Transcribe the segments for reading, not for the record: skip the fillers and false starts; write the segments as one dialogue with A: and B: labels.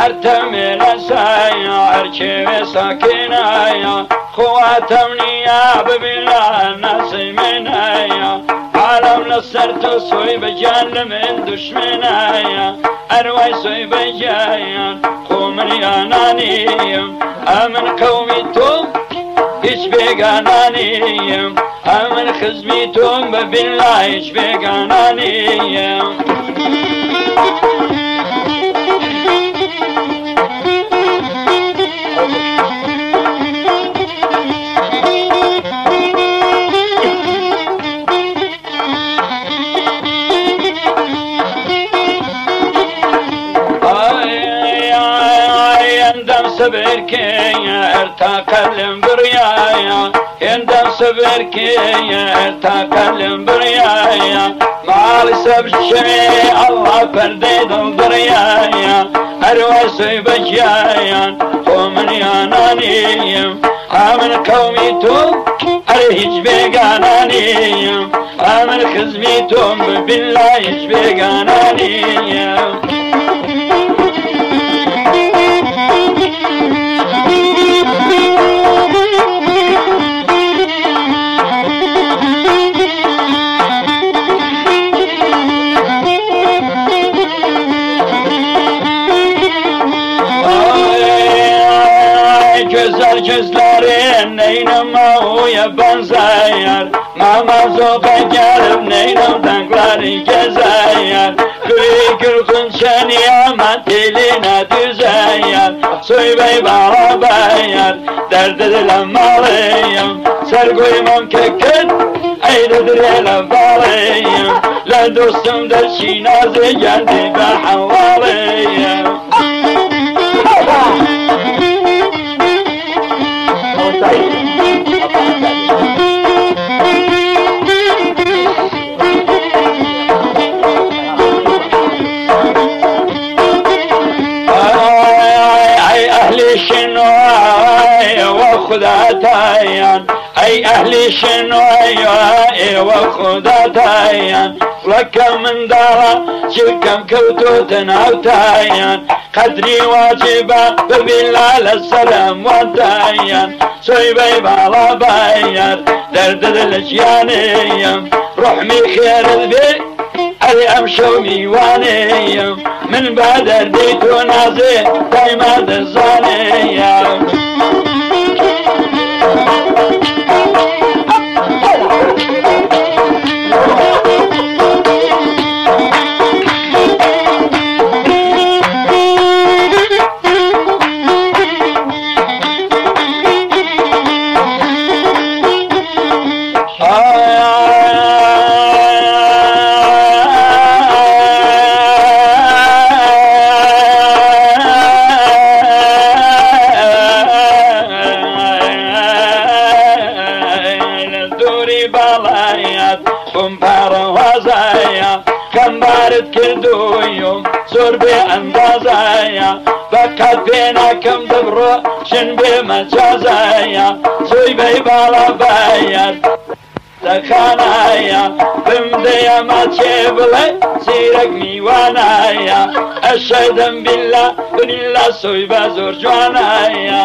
A: هرتم لسايا اركي ساكنايا خواتمني يا ببلا ناس منايا عالم نصرت سوي بجان من دشمنايا أروي سوي بجايا قومن يا نانيم أمن قوميتم hiç begananiyim Aman hizmetum billah hiç begananiyim صبركي ارتقلم بريايا يندم صبركي ارتقلم بريايا مالي سب شيء الله فرديد البريايا اروي سيبجايا ومن يانانيم امن قوميتم ارهج بيغانانيم امن خزميتم بالله هج بيغانانيم Güzel gözlerin neynime uya benzeyer Mama zoka gelip neynim tankları gezeyer Gül gülkün şeniyama diline düzeyer Soy bey bana beyer dert edilemalıyım Ser koymam keket eyledir ele balıyım La dostum da şinazi geldi ben havalıyım وخداتايان اي اهلي شنويا وخداتايان لكم من دارا شلكم كوتو تناوتايان قدري واجبا بالله السلام ودايان سويبي بالا بايان درد الاشيانيم روحمي خير البي اي امشو ميوانيم من بعد رديتو نازي دايما دزانيم كردويوم زور بأندازايا فقط بينكم دبرو شن بمجازايا سوي بي بالا باير تخانايا بمديا ما تشيبلي سيرك ميوانايا أشهدن بالله بالله سوي بزور جوانايا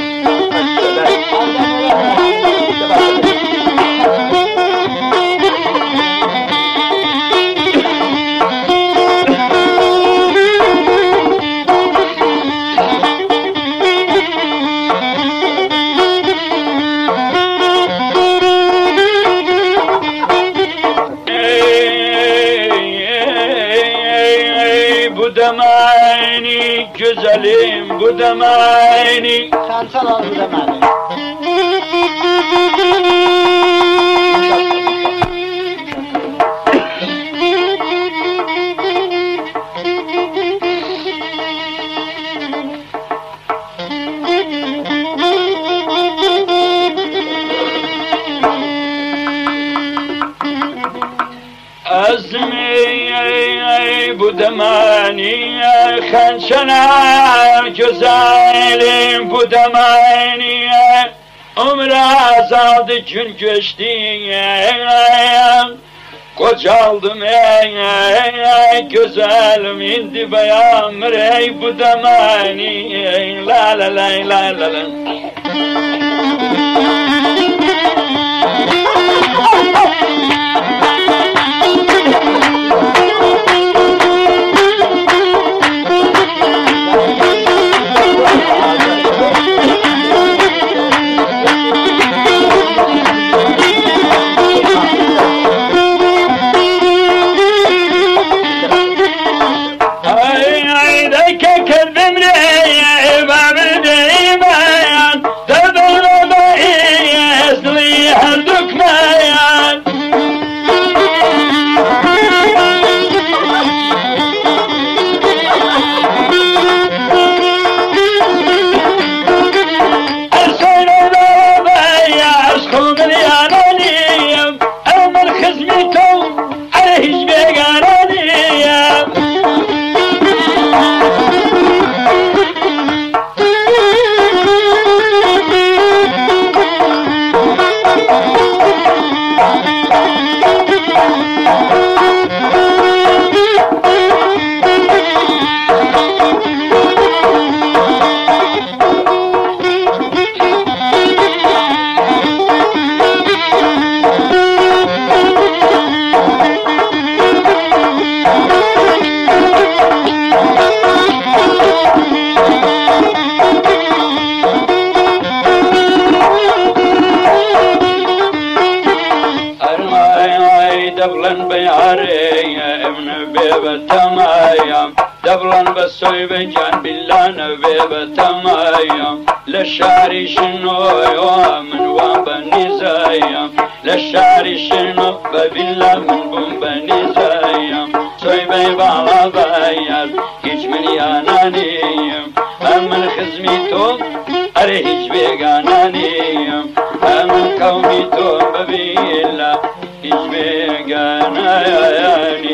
A: Budamani güzelim budamani
B: Kansal ol budamani
A: budamani خنشنا güzelim budamani umre azaldı gün geçti Kocaldım ey güzelim indi bayanmır ey bu demani la la la la la la. دبلن بياري ابن بيبة تمايم دبلن بسوي بجان بلان بيبة تمايم للشاري شنو من وان بني زايم للشاري شنو ببلا من بن بني زايم سوي بيبة على باير هيج من يانانيم من خزميتو أري هيج بيقانانيم من قوميتو ببيلا هيج بيقانانيم